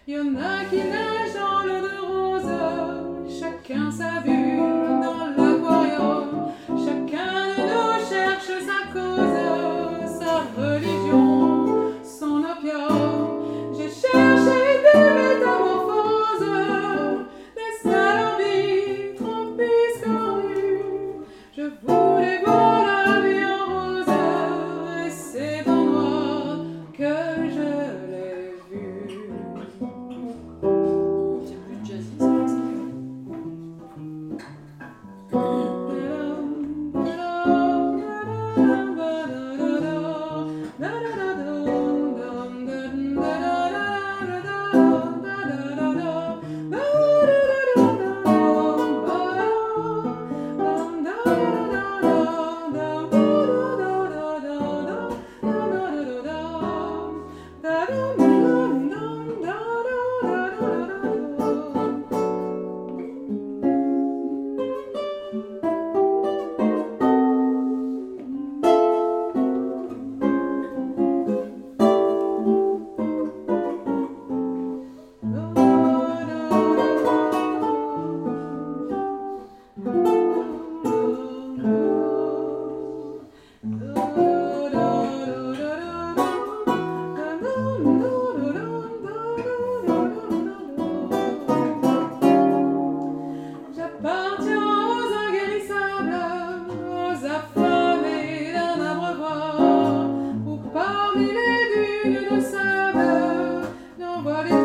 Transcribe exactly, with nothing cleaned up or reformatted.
y en a qui nagent dans l'eau de rose, chacun sa vue dans l'aquarium. Chacun de nous cherche sa cause, sa religion, son opium. J'ai cherché des métamorphoses, des salambis trop biscornus. Je voulais voir la vie en rose, et c'est dans le noir que je l'ai vue. C'est plus jazzy, ça va, c'est mieux. J'appartiens aux inguérissables, aux affamés d'un abreuvoir, où parmi les dunes de sable, j'envoie les